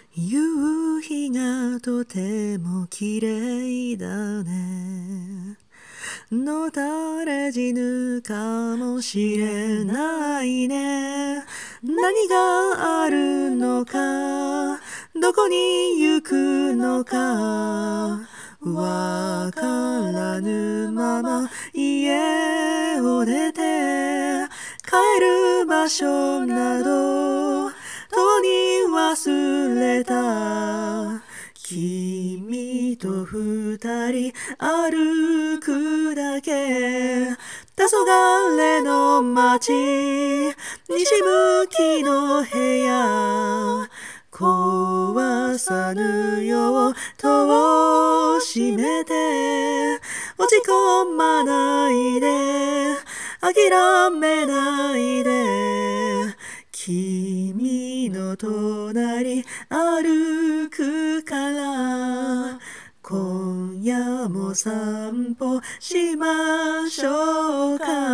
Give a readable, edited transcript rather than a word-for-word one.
夕日がとても綺麗だね。のたれ死ぬかもしれないね。何があるのか、どこに行くのか、わからぬまま家を出て、帰る場所などとうに忘れた。君と二人歩くだけ、黄昏の街、西向きの部屋、壊さぬよう戸を閉めて、落ち込まないで、諦めないで、君の隣歩くから、今夜も散歩しましょうか。